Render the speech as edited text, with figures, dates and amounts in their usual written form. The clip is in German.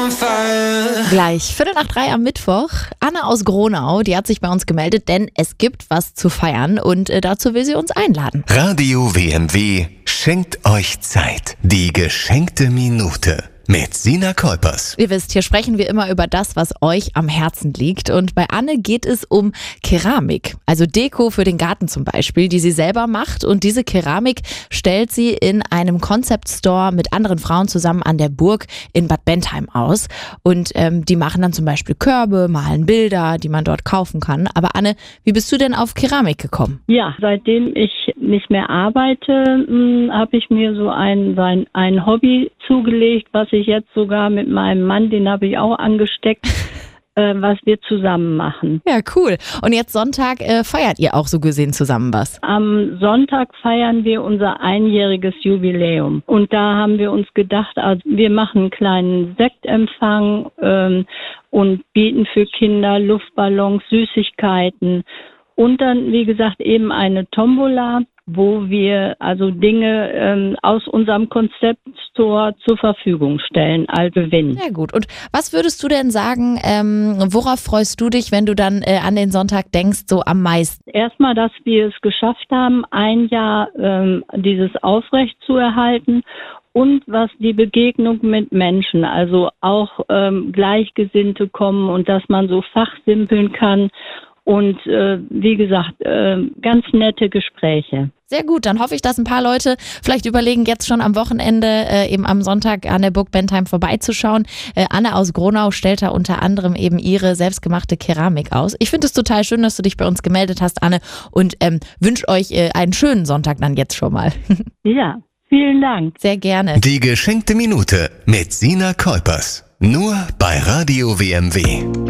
on fire. Gleich 2:45 am Mittwoch. Anne aus Gronau, die hat sich bei uns gemeldet, denn es gibt was zu feiern und dazu will sie uns einladen. Radio WMW schenkt euch Zeit. Die geschenkte Minute mit Sina Kolpers. Ihr wisst, hier sprechen wir immer über das, was euch am Herzen liegt. Und bei Anne geht es um Keramik, also Deko für den Garten zum Beispiel, die sie selber macht. Und diese Keramik stellt sie in einem Concept Store mit anderen Frauen zusammen an der Burg in Bad Bentheim aus. Und die machen dann zum Beispiel Körbe, malen Bilder, die man dort kaufen kann. Aber Anne, wie bist du denn auf Keramik gekommen? Ja, seitdem ich nicht mehr arbeite, habe ich mir so ein Hobby zugelegt, was ich jetzt sogar mit meinem Mann, den habe ich auch angesteckt, was wir zusammen machen. Ja, cool. Und jetzt Sonntag feiert ihr auch so gesehen zusammen was? Am Sonntag feiern wir unser einjähriges Jubiläum. Und da haben wir uns gedacht, also wir machen einen kleinen Sektempfang und bieten für Kinder Luftballons, Süßigkeiten und dann, wie gesagt, eben eine Tombola, wo wir also Dinge aus unserem Konzeptstore zur Verfügung stellen als Gewinn. Ja gut. Und was würdest du denn sagen, worauf freust du dich, wenn du dann an den Sonntag denkst, so am meisten? Erstmal, dass wir es geschafft haben, ein Jahr dieses aufrecht zu erhalten und was die Begegnung mit Menschen, also auch Gleichgesinnte kommen und dass man so fachsimpeln kann. Und wie gesagt, ganz nette Gespräche. Sehr gut, dann hoffe ich, dass ein paar Leute vielleicht überlegen, jetzt schon am Wochenende eben am Sonntag an der Burg Bentheim vorbeizuschauen. Anne aus Gronau stellt da unter anderem eben ihre selbstgemachte Keramik aus. Ich finde es total schön, dass du dich bei uns gemeldet hast, Anne, und wünsche euch einen schönen Sonntag dann jetzt schon mal. Ja, vielen Dank. Sehr gerne. Die geschenkte Minute mit Sina Kolpers. Nur bei Radio WMW.